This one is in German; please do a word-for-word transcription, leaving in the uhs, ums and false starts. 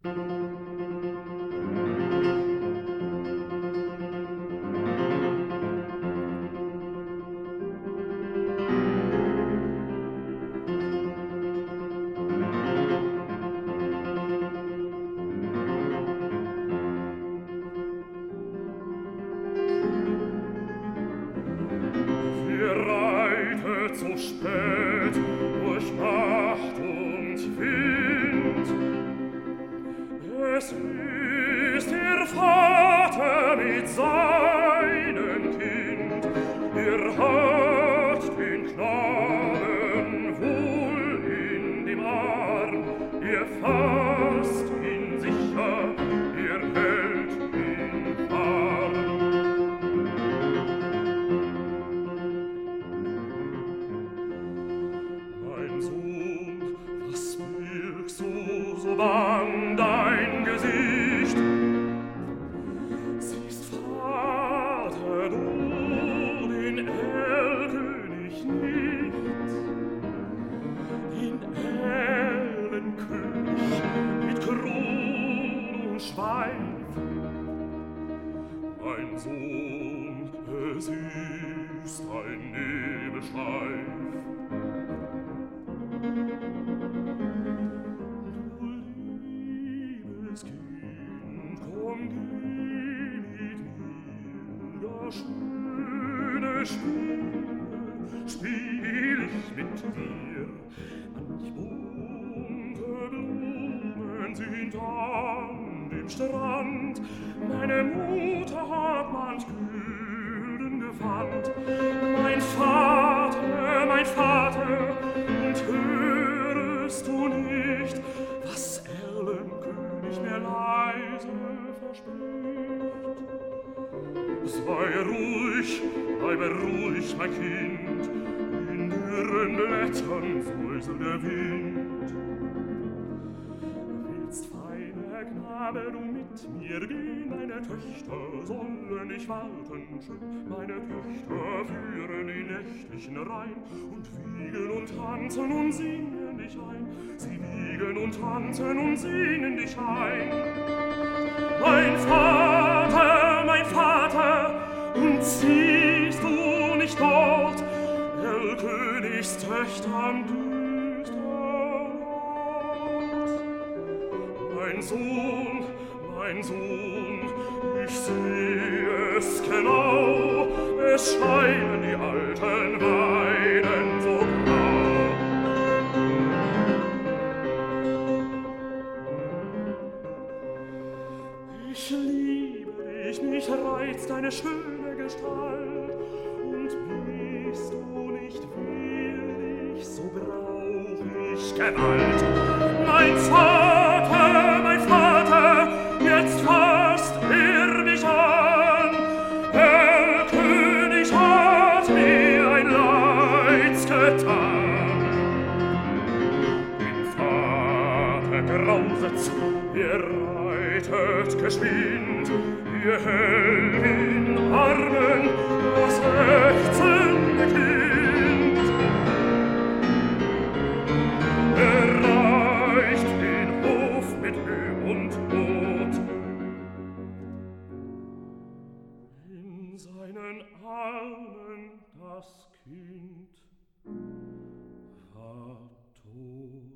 So spät durch Nacht und Wind. Es ist der Vater mit seinem Kind. Er hat den Knaben wohl in dem Arm. Er fasst ihn sicher, er hält ihn warm. So bang dein Gesicht. Siehst, Vater, du den Erlkönig nicht, den Erlenkönig mit Kron und Schweif. Mein Sohn, es ist ein Nebelschweif. Kind, komm, geh mit mir, das schöne Spiel, spiel ich mit dir. Manch bunte Blumen sind an dem Strand, meine Mutter hat manch Gülden gewandt. Mein Vater, mein Vater, und hörest du nicht, was Erlenkönig mir leise verspricht? Sei ruhig, bleibe ruhig, mein Kind, in dürren Blättern säuselt der Wind. Willst, feiner Knabe, du mit mir gehen? Meine Töchter sollen dich warten schön. Meine Töchter führen die nächtlichen Reihn und wiegen und tanzen und singen dich ein. Sie wiegen und tanzen und singen dich ein. Mein Vater, mein Vater, und siehst du nicht dort Erlkönigs Töchter am düstern Ort? Mein Sohn, mein Sohn, ich sehe es genau, es scheinen die alten Weiden so grau. Ich liebe dich, mich reizt deine schöne Gestalt, und bist du nicht willig, so brauch ich Gewalt. Mein Vater, mein Vater, jetzt fasst er mich an. Erlkönig hat mir ein Leids getan. Dem Vater grauset's, er reitet geschwind, ihr hält in Armen das ächzende Kind. Er reicht den Hof mit Mühe und Not. In seinen Armen das Kind war tot.